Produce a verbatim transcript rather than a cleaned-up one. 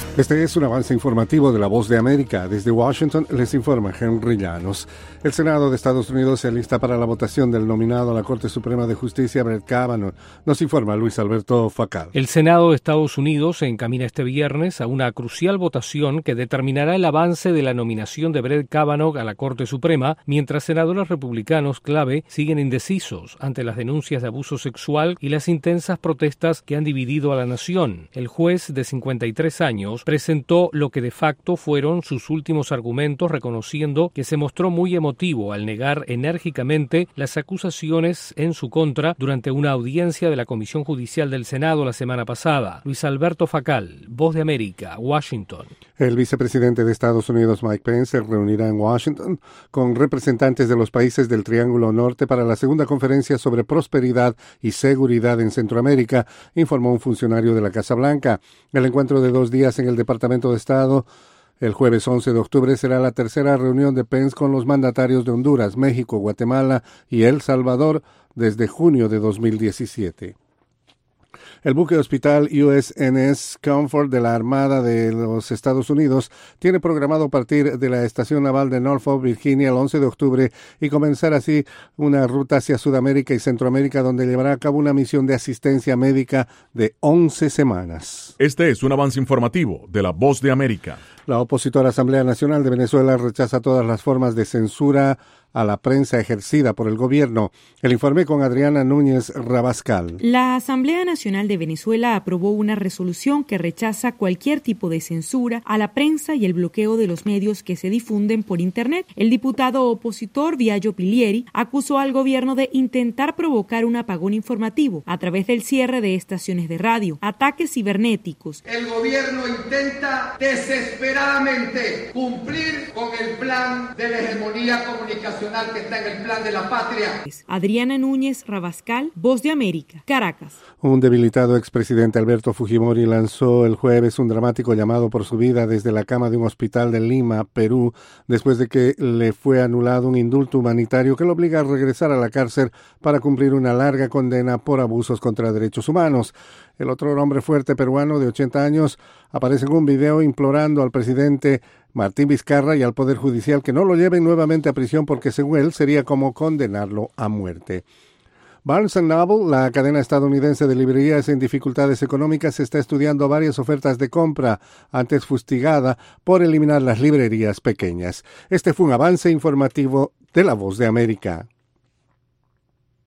Este es un avance informativo de La Voz de América. Desde Washington les informa Henry Llanos. El Senado de Estados Unidos se alista para la votación del nominado a la Corte Suprema de Justicia, Brett Kavanaugh. Nos informa Luis Alberto Facal. El Senado de Estados Unidos se encamina este viernes a una crucial votación que determinará el avance de la nominación de Brett Kavanaugh a la Corte Suprema, mientras senadores republicanos clave siguen indecisos ante las denuncias de abuso sexual y las intensas protestas que han dividido a la nación. El juez de cincuenta y tres años presentó lo que de facto fueron sus últimos argumentos, reconociendo que se mostró muy emotivo al negar enérgicamente las acusaciones en su contra durante una audiencia de la Comisión Judicial del Senado la semana pasada. Luis Alberto Facal, Voz de América, Washington. El vicepresidente de Estados Unidos, Mike Pence, se reunirá en Washington con representantes de los países del Triángulo Norte para la segunda conferencia sobre prosperidad y seguridad en Centroamérica, informó un funcionario de la Casa Blanca. El encuentro de dos días en el Departamento de Estado el jueves once de octubre será la tercera reunión de Pence con los mandatarios de Honduras, México, Guatemala y El Salvador desde junio de dos mil diecisiete. El buque hospital U S N S Comfort de la Armada de los Estados Unidos tiene programado partir de la estación naval de Norfolk, Virginia, el once de octubre y comenzar así una ruta hacia Sudamérica y Centroamérica, donde llevará a cabo una misión de asistencia médica de once semanas. Este es un avance informativo de La Voz de América. La opositora Asamblea Nacional de Venezuela rechaza todas las formas de censura a la prensa ejercida por el gobierno. El informe con Adriana Núñez Rabascal. La Asamblea Nacional de Venezuela aprobó una resolución que rechaza cualquier tipo de censura a la prensa y el bloqueo de los medios que se difunden por Internet. El diputado opositor Viallo Pilieri acusó al gobierno de intentar provocar un apagón informativo a través del cierre de estaciones de radio, ataques cibernéticos. El gobierno intenta desesperadamente cumplir con el plan de la hegemonía comunicacional que está en el plan de la patria. Adriana Núñez Rabascal, Voz de América, Caracas. Un debilitado expresidente Alberto Fujimori lanzó el jueves un dramático llamado por su vida desde la cama de un hospital de Lima, Perú, después de que le fue anulado un indulto humanitario que lo obliga a regresar a la cárcel para cumplir una larga condena por abusos contra derechos humanos. El otro hombre fuerte peruano de ochenta años aparece en un video implorando al presidente Martín Vizcarra y al Poder Judicial que no lo lleven nuevamente a prisión porque, según él, sería como condenarlo a muerte. Barnes and Noble, la cadena estadounidense de librerías en dificultades económicas, está estudiando varias ofertas de compra, antes fustigada por eliminar las librerías pequeñas. Este fue un avance informativo de La Voz de América.